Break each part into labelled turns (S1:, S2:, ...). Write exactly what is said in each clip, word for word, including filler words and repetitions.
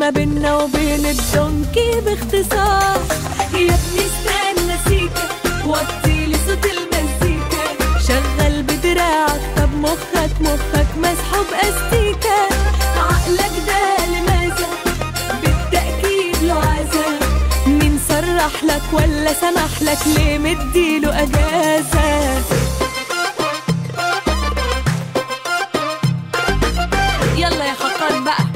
S1: ما بيننا وبين الدونكي باختصار. يا ابني استنى سيكا وطيلي صوت المزيكا، شغل بدراعك طب مخك مخك مسحوب استيكا. عقلك ده لماذا بالتأكيد له عذاب، مين صرح لك ولا سمح لك ليه مديله اجازة؟ يلا يا خطان بقى.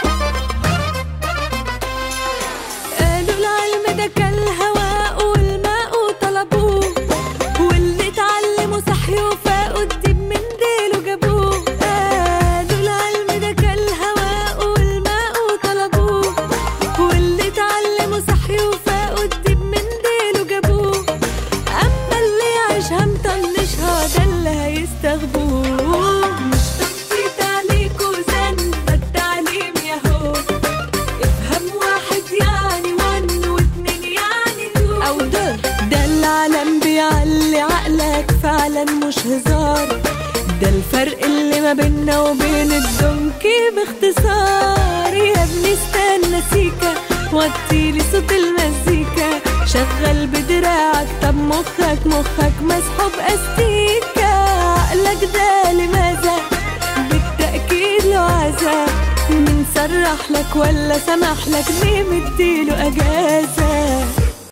S1: قالوا العلم ده كالهواء والماء طلبوه، واللي اتعلموا صحيوا فاقوا الدب من ديله جابوه. قالوا العلم ده كالهواء والماء طلبوه، واللي اتعلموا صحيوا فاقوا الدب من ديله جابوه. اما اللي يعيشها مطنشها ده اللي هيستغبوه. مش تنطيط عليكوا زن التعليم ياهو، افهم واحد يعني ون واتنين يعني تو او دول. ده العالم بيعلي عقلك فعلا مش هزار، ده الفرق اللي ما بيننا وبين الدونكي باختصار. يا ابني استنى سيكا وطيلي صوت المزيكا، شغل بدراعك طب مخك مخك مسحوب استيكا. عقلك ده لماذا بالتأكيد له عذاب، مين صرح لك ولا سمح لك ليه مديله اجازة؟